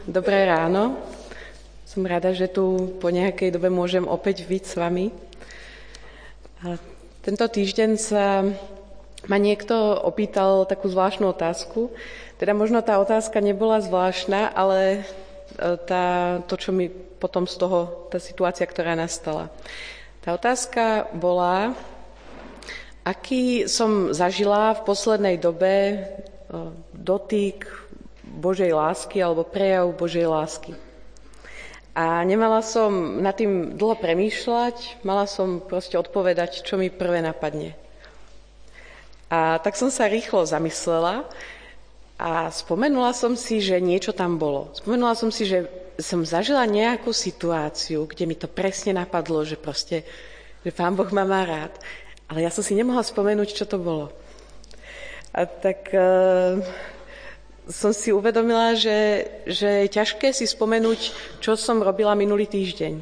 Dobré ráno. Som rada, že tu po nejakej dobe môžem opäť byť s vami. A tento týždeň sa ma niekto opýtal takú zvláštnu otázku. Teda možno tá otázka nebola zvláštna, ale to, čo mi potom z toho, tá situácia, ktorá nastala. Tá otázka bola, aký som zažila v poslednej dobe dotyk Božej lásky alebo prejav Božej lásky. A nemala som nad tým dlho premýšľať, mala som proste odpovedať, čo mi prvé napadne. A tak som sa rýchlo zamyslela a spomenula som si, že niečo tam bolo. Spomenula som si, že som zažila nejakú situáciu, kde mi to presne napadlo, že proste, že Pán Boh ma má rád. Ale ja som si nemohla spomenúť, čo to bolo. A tak som si uvedomila, že je ťažké si spomenúť, čo som robila minulý týždeň.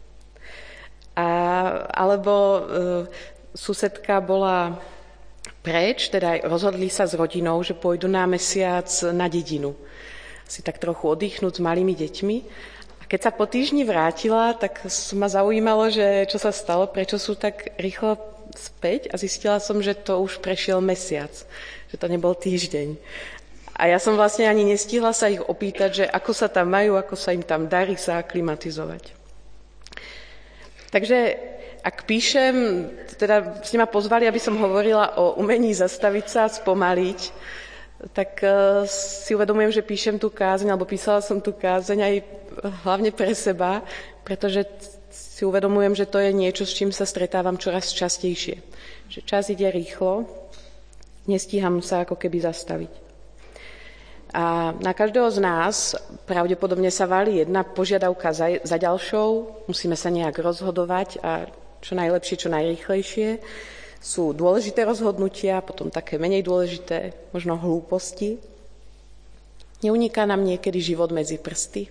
Alebo susedka bola preč, teda rozhodli sa s rodinou, že pôjdu na mesiac na dedinu. Si tak trochu oddychnúť s malými deťmi. A keď sa po týždni vrátila, tak ma zaujímalo, že čo sa stalo, prečo sú tak rýchlo späť a zistila som, že to už prešiel mesiac, že to nebol týždeň. A ja som vlastne ani nestihla sa ich opýtať, že ako sa tam majú, ako sa im tam darí sa aklimatizovať. Takže ak píšem, teda ste ma pozvali, aby som hovorila o umení zastaviť sa, spomaliť, tak si uvedomujem, že píšem tú kázeň, alebo písala som tú kázeň aj hlavne pre seba, pretože si uvedomujem, že to je niečo, s čím sa stretávam čoraz častejšie. Že čas ide rýchlo, nestíham sa ako keby zastaviť. A na každého z nás pravdepodobne sa valí jedna požiadavka za ďalšou, musíme sa nejak rozhodovať a čo najlepšie, čo najrýchlejšie. Sú dôležité rozhodnutia, potom také menej dôležité, možno hlúposti. Neuniká nám niekedy život medzi prsty?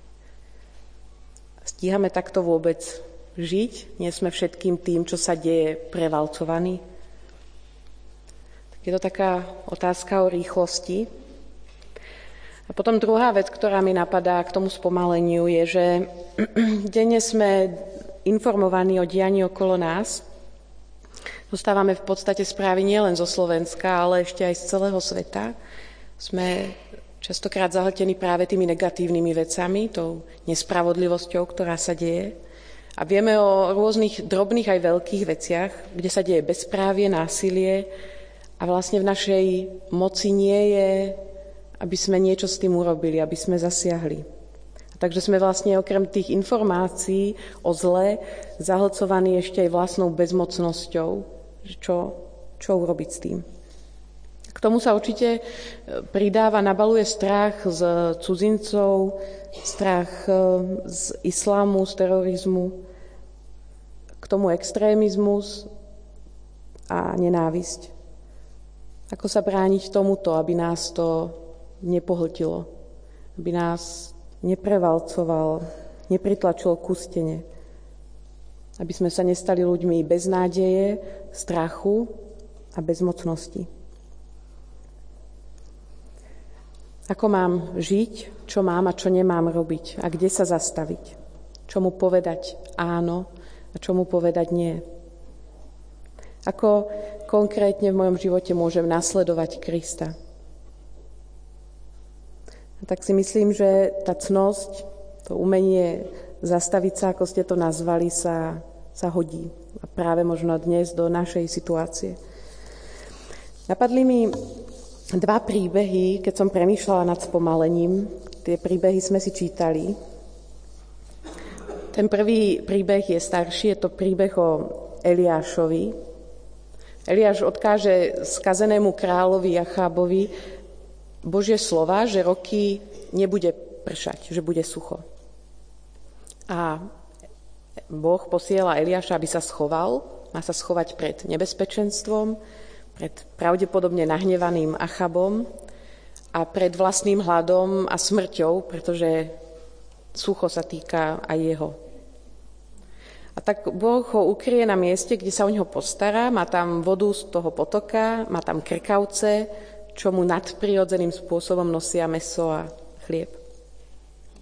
Stíhame takto vôbec žiť? Nie sme všetkým tým, čo sa deje, prevalcovaní? Tak je to taká otázka o rýchlosti. A potom druhá vec, ktorá mi napadá k tomu spomaleniu, je, že denne sme informovaní o dianí okolo nás. Dostávame v podstate správy nielen zo Slovenska, ale ešte aj z celého sveta. Sme častokrát zahltení práve tými negatívnymi vecami, tou nespravodlivosťou, ktorá sa deje. A vieme o rôznych drobných aj veľkých veciach, kde sa deje bezprávie, násilie a vlastne v našej moci nie je, aby sme niečo s tým urobili, aby sme zasiahli. Takže sme vlastne okrem tých informácií o zle zahlcovaní ešte aj vlastnou bezmocnosťou, čo urobiť s tým. K tomu sa určite pridáva, nabaluje strach z cudzincov, strach z islámu, z terorizmu, k tomu extrémizmus a nenávisť. Ako sa brániť tomuto, aby nás to nepohltilo, aby nás neprevalcoval, nepritlačilo ku stene, aby sme sa nestali ľuďmi bez nádeje, strachu a bezmocnosti. Ako mám žiť, čo mám a čo nemám robiť a kde sa zastaviť, čomu povedať áno a čomu povedať nie. Ako konkrétne v mojom živote môžem nasledovať Krista. Tak si myslím, že tá cnosť, to umenie zastaviť sa, ako ste to nazvali, sa hodí. A práve možno dnes do našej situácie. Napadli mi dva príbehy, keď som premýšľala nad spomalením. Tie príbehy sme si čítali. Ten prvý príbeh je starší, je to príbeh o Eliášovi. Eliáš odkáže skazenému kráľovi Achábovi Božie slova, že roky nebude pršať, že bude sucho. A Boh posiela Eliáša, aby sa schoval, má sa schovať pred nebezpečenstvom, pred pravdepodobne nahnevaným Achabom a pred vlastným hladom a smrťou, pretože sucho sa týka aj jeho. A tak Boh ho ukrie na mieste, kde sa o neho postará, má tam vodu z toho potoka, má tam krkavce, čo mu nadprirodzeným spôsobom nosia mäso a chlieb.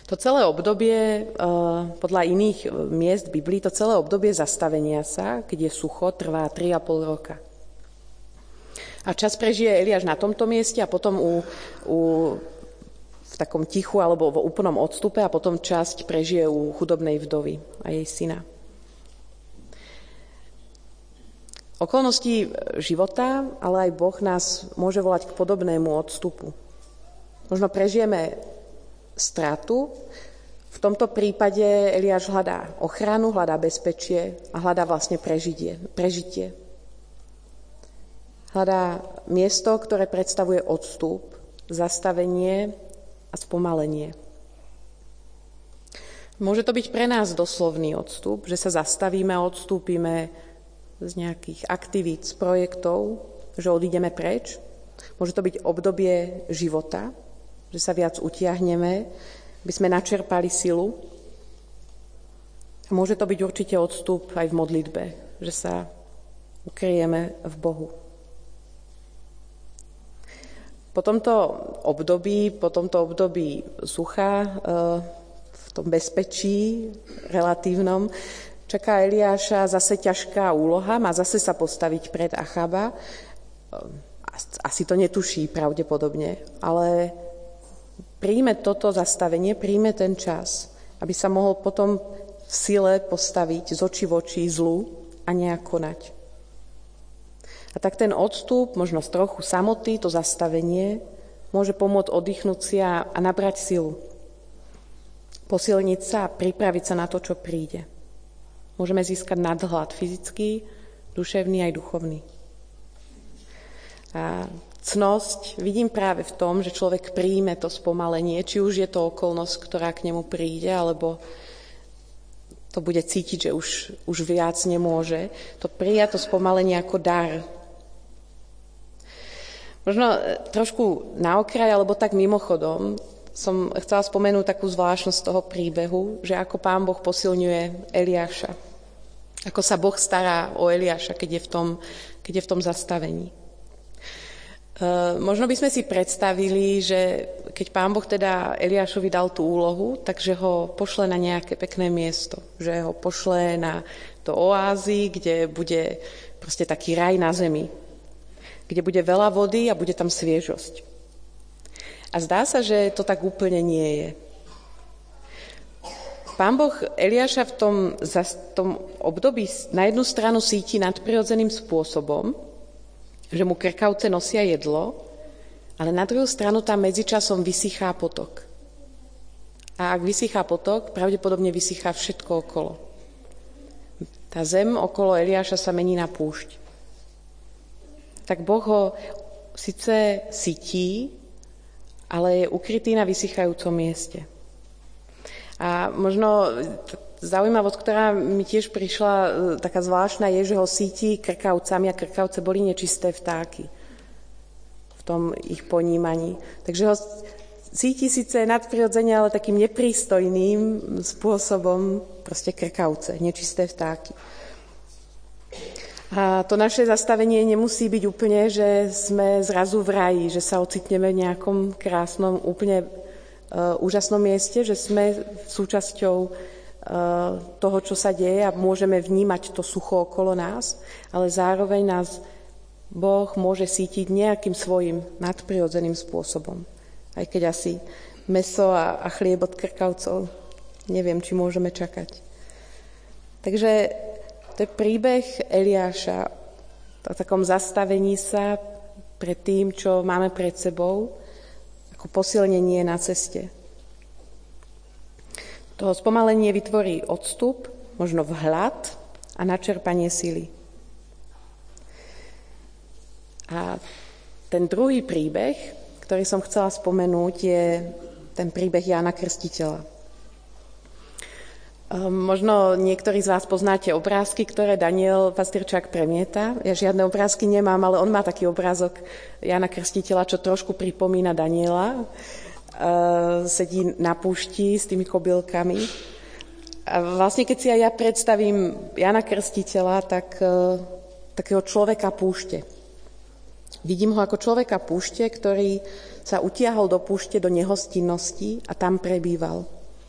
To celé obdobie, podľa iných miest Biblii, to celé obdobie zastavenia sa, keď je sucho, trvá 3,5 roka. A čas prežije Eliáš na tomto mieste a potom v takom tichu alebo v úplnom odstupe a potom časť prežije u chudobnej vdovy a jej syna. Okolnosti života, ale aj Boh nás môže volať k podobnému odstupu. Možno prežijeme stratu. V tomto prípade Eliáš hľadá ochranu, hľadá bezpečie a hľadá vlastne prežitie. Hľadá miesto, ktoré predstavuje odstup, zastavenie a spomalenie. Môže to byť pre nás doslovný odstup, že sa zastavíme a odstúpime z nejakých aktivít, z projektov, že odídeme preč. Môže to byť obdobie života, že sa viac utiahneme, by sme načerpali silu. A môže to byť určite odstup aj v modlitbe, že sa ukryjeme v Bohu. Po tomto období sucha, v tom bezpečí relatívnom, čaká Eliáša zase ťažká úloha, má zase sa postaviť pred Achaba. Asi to netuší pravdepodobne, ale príjme toto zastavenie, príjme ten čas, aby sa mohol potom v sile postaviť z očí v oči zlu a nejak konať. A tak ten odstup, možno z trochu samoty, to zastavenie, môže pomôcť oddychnúť si a nabrať silu. Posilniť sa a pripraviť sa na to, čo príde. Môžeme získať nadhľad fyzický, duševný aj duchovný. A cnosť vidím práve v tom, že človek príjme to spomalenie, či už je to okolnosť, ktorá k nemu príde, alebo to bude cítiť, že už viac nemôže. To prijať to spomalenie ako dar. Možno trošku na okraj, alebo tak mimochodom, som chcela spomenúť takú zvláštnosť toho príbehu, že ako Pán Boh posilňuje Eliáša. Ako sa Boh stará o Eliáša, keď je v tom zastavení. Možno by sme si predstavili, že keď Pán Boh teda Eliášovi dal tú úlohu, takže ho pošle na nejaké pekné miesto. Že ho pošle do oázy, kde bude proste taký raj na zemi. Kde bude veľa vody a bude tam sviežosť. A zdá sa, že to tak úplne nie je. Pán Boh Eliáša v tom období na jednu stranu síti nadprirodzeným spôsobom, že mu krkavce nosia jedlo, ale na druhú stranu tam medzičasom vysychá potok. A ak vysychá potok, pravdepodobne vysychá všetko okolo. Tá zem okolo Eliáša sa mení na púšť. Tak Boh ho síce sytí, ale je ukrytý na vysychajúcom mieste. A možno zaujímavosť, ktorá mi tiež prišla, taká zvláštna, je, že ho sítí krkavcami a krkavce boli nečisté vtáky v tom ich ponímaní. Takže ho sítí síce nadprirodzene, ale takým neprístojným spôsobom proste krkavce, nečisté vtáky. A to naše zastavenie nemusí byť úplne, že sme zrazu v raji, že sa ocitneme v nejakom krásnom, úplne úžasnom mieste, že sme súčasťou toho, čo sa deje a môžeme vnímať to sucho okolo nás, ale zároveň nás Boh môže sítiť nejakým svojim nadprirodzeným spôsobom. Aj keď asi mäso a chlieb od krkavcov neviem, či môžeme čakať. Takže to je príbeh Eliáša o takom zastavení sa pred tým, čo máme pred sebou, ako posilnenie na ceste. To spomalenie vytvorí odstup, možno vhľad a načerpanie sily. A ten druhý príbeh, ktorý som chcela spomenúť, je ten príbeh Jána Krstiteľa. Možno niektorí z vás poznáte obrázky, ktoré Daniel Pastyrčák premieta. Ja žiadne obrázky nemám, ale on má taký obrázok Jána Krstiteľa, čo trošku pripomína Daniela. Sedí na púšti s tými kobylkami. A vlastne, keď si aj ja predstavím Jána Krstiteľa, tak takého človeka púšte. Vidím ho ako človeka púšte, ktorý sa utiahol do púšte, do nehostinnosti a tam prebýval.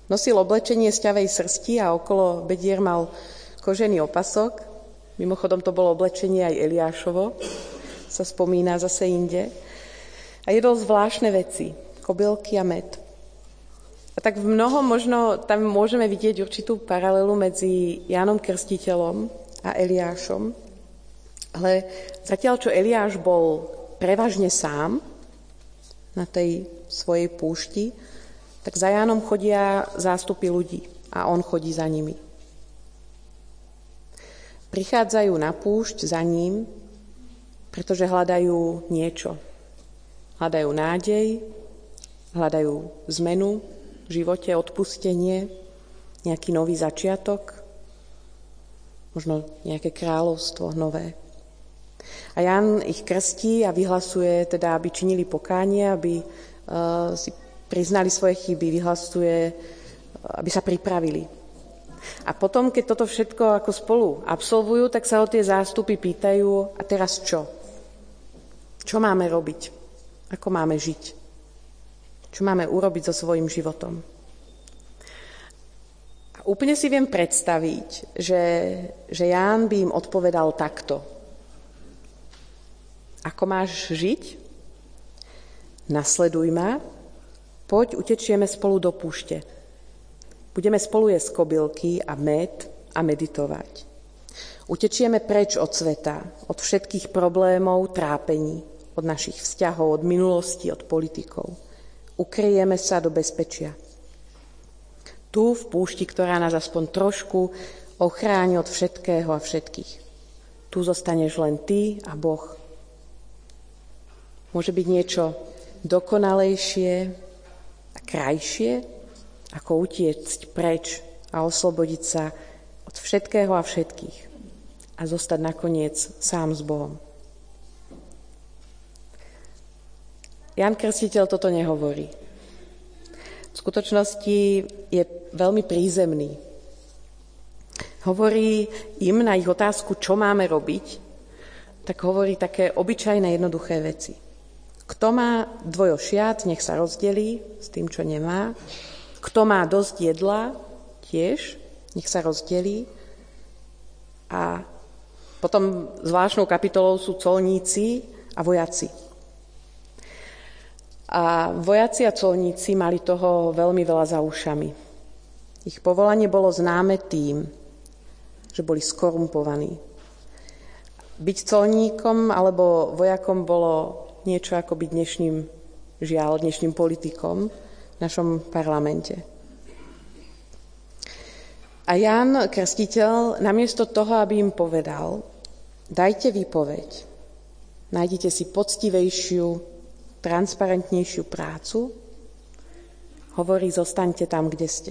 Nosil oblečenie z ťavej srsti a okolo bedier mal kožený opasok. Mimochodom to bolo oblečenie aj Eliášovo, sa spomína zase inde. A jedol zvláštne veci, kobylky a med. A tak v mnohom možno tam môžeme vidieť určitú paralelu medzi Jánom Krstiteľom a Eliášom. Ale zatiaľ, čo Eliáš bol prevažne sám na tej svojej púšti, tak za Jánom chodia zástupy ľudí a on chodí za nimi. Prichádzajú na púšť za ním, pretože hľadajú niečo. Hľadajú nádej, hľadajú zmenu v živote, odpustenie, nejaký nový začiatok, možno nejaké kráľovstvo nové. A Ján ich krstí a vyhlasuje, teda, aby činili pokánie, aby si priznali svoje chyby, vyhlasuje, aby sa pripravili. A potom, keď toto všetko ako spolu absolvujú, tak sa ho tie zástupy pýtajú, a teraz čo? Čo máme robiť? Ako máme žiť? Čo máme urobiť so svojím životom? A úplne si viem predstaviť, že Ján by im odpovedal takto. Ako máš žiť? Nasleduj ma, poď, utečieme spolu do púšte. Budeme spolu jesť kobylky a med a meditovať. Utečieme preč od sveta, od všetkých problémov, trápení, od našich vzťahov, od minulosti, od politikov. Ukryjeme sa do bezpečia. Tu v púšti, ktorá nás aspoň trošku ochráni od všetkého a všetkých. Tu zostaneš len ty a Boh. Môže byť niečo dokonalejšie a krajšie, ako utiecť preč a oslobodiť sa od všetkého a všetkých a zostať nakoniec sám s Bohom. Ján Krstiteľ toto nehovorí. V skutočnosti je veľmi prízemný. Hovorí im na ich otázku, čo máme robiť, tak hovorí také obyčajné, jednoduché veci. Kto má dvojo šiat, nech sa rozdelí s tým, čo nemá. Kto má dosť jedla, tiež, nech sa rozdelí. A potom zvláštnou kapitolou sú colníci a vojaci. A vojaci a colníci mali toho veľmi veľa za ušami. Ich povolanie bolo známe tým, že boli skorumpovaní. Byť colníkom alebo vojakom bolo niečo ako byť dnešným politikom v našom parlamente. A Ján Krstiteľ namiesto toho, aby im povedal, dajte výpoveď, nájdite si poctivejšiu, transparentnejšiu prácu, hovorí, zostaňte tam, kde ste.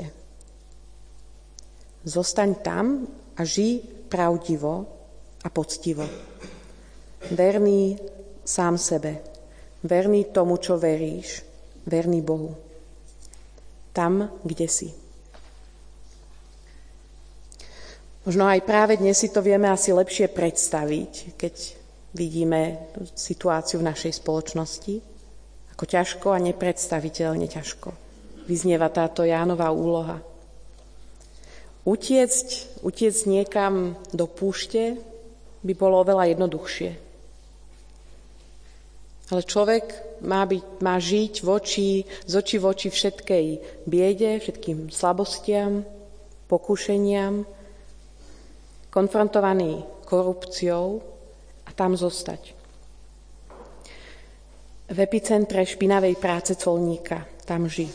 Zostaň tam a žij pravdivo a poctivo. Verný sám sebe, verný tomu, čo veríš, verný Bohu. Tam, kde si. Možno aj práve dnes si to vieme asi lepšie predstaviť, keď vidíme situáciu v našej spoločnosti, ako ťažko a nepredstaviteľne ťažko vyznieva táto Jánova úloha. Utiecť niekam do púšte by bolo oveľa jednoduchšie. Ale človek má žiť z očí v oči všetkej biede, všetkým slabostiam, pokušeniam, konfrontovaný korupciou a tam zostať. V epicentre špinavej práce colníka tam žij.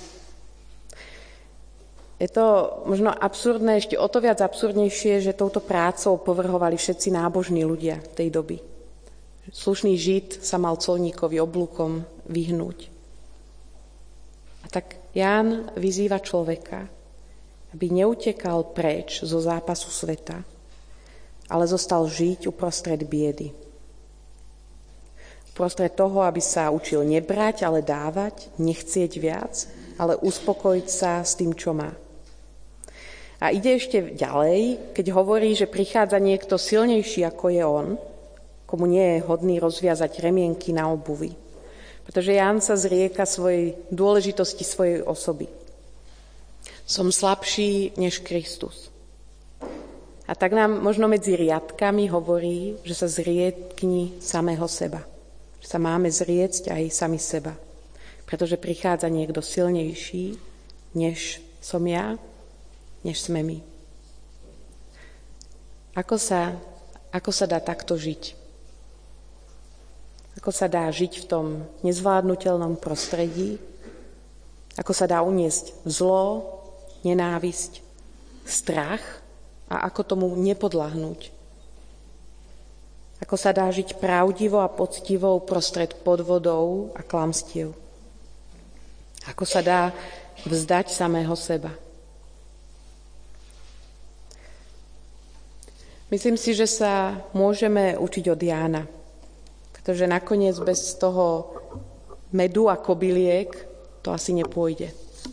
Je to možno absurdné, ešte o to viac absurdnejšie, že touto prácou povrhovali všetci nábožní ľudia tej doby. Slušný Žid sa mal colníkovi oblúkom vyhnúť. A tak Ján vyzýva človeka, aby neutekal preč zo zápasu sveta, ale zostal žiť uprostred biedy. Uprostred toho, aby sa učil nebrať, ale dávať, nechcieť viac, ale uspokojiť sa s tým, čo má. A ide ešte ďalej, keď hovorí, že prichádza niekto silnejší, ako je on, komu nie je hodný rozviazať remienky na obuvi. Pretože Ján sa zrieka svojej dôležitosti svojej osoby. Som slabší než Kristus. A tak nám možno medzi riadkami hovorí, že sa zriekni samého seba. Že sa máme zriecť aj sami seba. Pretože prichádza niekto silnejší, než som ja, než sme my. Ako sa dá takto žiť? Ako sa dá žiť v tom nezvládnutelnom prostredí? Ako sa dá uniesť zlo, nenávisť, strach a ako tomu nepodľahnúť? Ako sa dá žiť pravdivo a poctivo uprostred podvodov a klamstiev? Ako sa dá vzdať samého seba? Myslím si, že sa môžeme učiť od Jána, pretože nakoniec bez toho medu a kobyliek to asi nepôjde.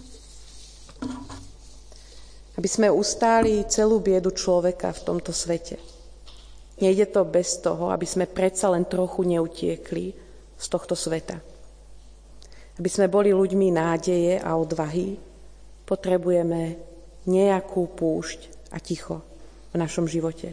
Aby sme ustáli celú biedu človeka v tomto svete. Nejde to bez toho, aby sme predsa len trochu neutiekli z tohto sveta. Aby sme boli ľuďmi nádeje a odvahy, potrebujeme nejakú púšť a ticho v našom živote.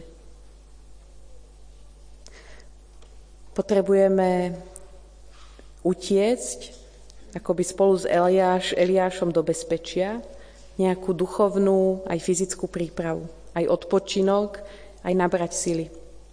Potrebujeme utiecť, akoby spolu s Eliášom do bezpečia, nejakú duchovnú aj fyzickú prípravu, aj odpočinok, aj nabrať sily.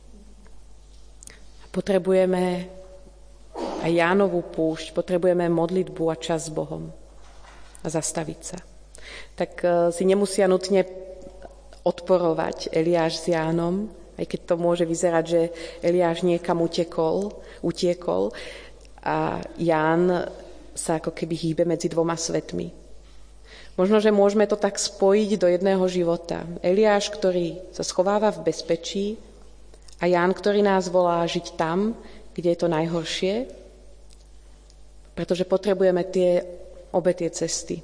Potrebujeme aj Jánovú púšť, potrebujeme modlitbu a čas s Bohom a zastaviť sa. Tak si nemusia nutne odporovať Eliáš s Jánom, aj keď to môže vyzerať, že Eliáš niekam utiekol a Ján sa ako keby hýbe medzi dvoma svetmi. Možno, že môžeme to tak spojiť do jedného života. Eliáš, ktorý sa schováva v bezpečí a Ján, ktorý nás volá žiť tam, kde je to najhoršie, pretože potrebujeme obe tie cesty.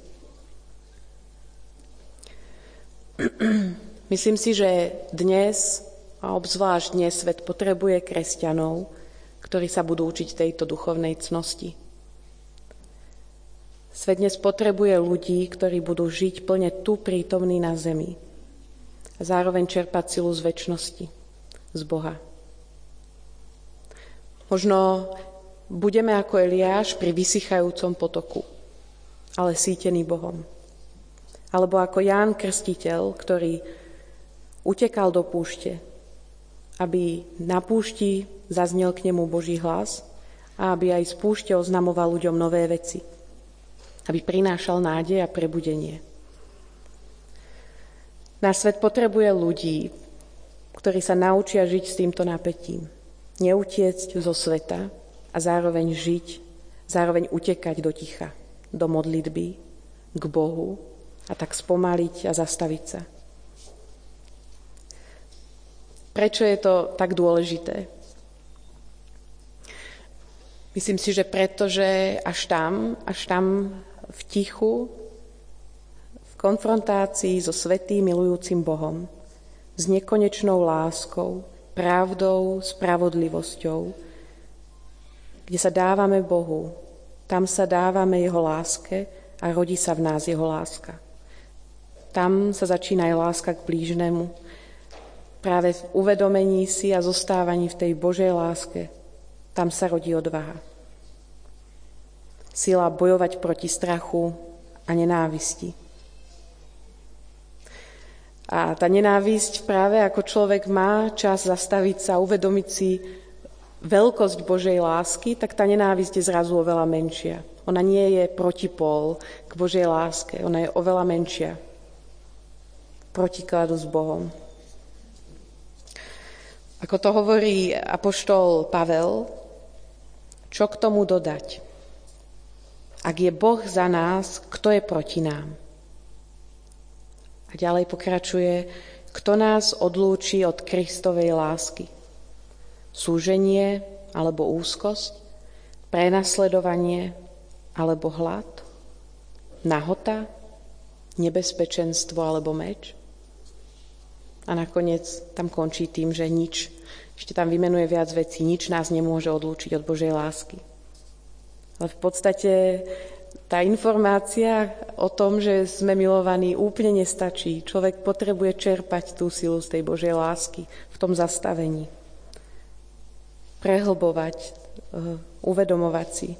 Myslím si, že dnes, a obzvlášť dnes, svet potrebuje kresťanov, ktorí sa budú učiť tejto duchovnej cnosti. Svet dnes potrebuje ľudí, ktorí budú žiť plne tu prítomní na zemi a zároveň čerpať silu z večnosti, z Boha. Možno budeme ako Eliáš pri vysychajúcom potoku, ale sítený Bohom. Alebo ako Ján Krstiteľ, ktorý utekal do púšte, aby na púšti zaznel k nemu Boží hlas a aby aj z púšte oznamoval ľuďom nové veci. Aby prinášal nádej a prebudenie. Náš svet potrebuje ľudí, ktorí sa naučia žiť s týmto napätím. Neutiecť zo sveta a zároveň žiť, zároveň utekať do ticha, do modlitby, k Bohu a tak spomaliť a zastaviť sa. Prečo je to tak dôležité? Myslím si, že pretože až tam v tichu, v konfrontácii so svätým milujúcim Bohom, s nekonečnou láskou, pravdou, spravodlivosťou, kde sa dávame Bohu, tam sa dávame Jeho láske a rodí sa v nás Jeho láska. Tam sa začína aj láska k blížnemu. Práve v uvedomení si a zostávaní v tej Božej láske, tam sa rodí odvaha. Sila bojovať proti strachu a nenávisti. A tá nenávisť práve ako človek má čas zastaviť sa, uvedomiť si veľkosť Božej lásky, tak tá nenávisť je zrazu oveľa menšia. Ona nie je protipól k Božej láske, ona je oveľa menšia. Protikladu s Bohom. Ako to hovorí apoštol Pavel, čo k tomu dodať? Ak je Boh za nás, kto je proti nám? A ďalej pokračuje, kto nás odlúči od Kristovej lásky? Súženie alebo úzkosť? Prenasledovanie alebo hlad? Nahota? Nebezpečenstvo alebo meč? A nakoniec tam končí tým, že nič, ešte tam vymenuje viac vecí, nič nás nemôže odlúčiť od Božej lásky. Ale v podstate tá informácia o tom, že sme milovaní, úplne nestačí. Človek potrebuje čerpať tú silu z tej Božej lásky v tom zastavení. Prehlbovať, uvedomovať si.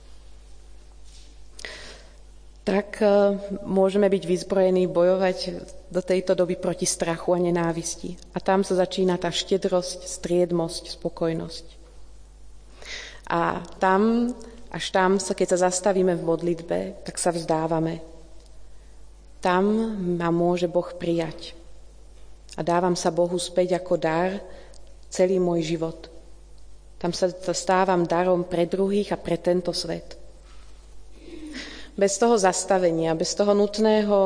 Tak môžeme byť vyzbrojení bojovať do tejto doby proti strachu a nenávisti. A tam sa začína tá štedrosť, striedmosť, spokojnosť. A tam, až tam, keď sa zastavíme v modlitbe, tak sa vzdávame. Tam ma môže Boh prijať. A dávam sa Bohu späť ako dar celý môj život. Tam sa stávam darom pre druhých a pre tento svet. Bez toho zastavenia, bez toho nutného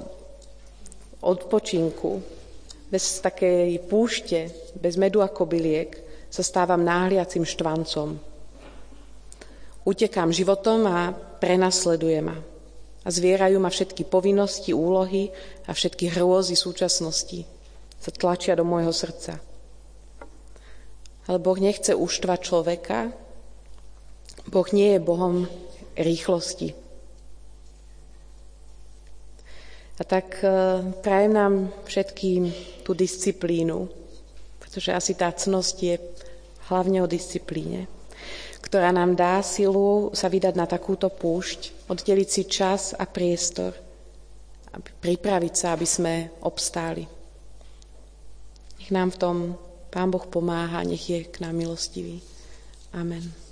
odpočinku, bez takej púšte, bez medu a kobyliek sa stávam náhliacim štvancom. Utekám životom a prenasleduje ma. A zvierajú ma všetky povinnosti, úlohy a všetky hrôzy súčasnosti. Sa tlačia do môjho srdca. Ale Boh nechce uštvať človeka. Boh nie je Bohom rýchlosti. A tak prajem nám všetkým tú disciplínu, pretože asi tá cnosť je hlavne o disciplíne, ktorá nám dá silu sa vydať na takúto púšť, oddeliť si čas a priestor a pripraviť sa, aby sme obstáli. Nech nám v tom Pán Boh pomáha, nech je k nám milostivý. Amen.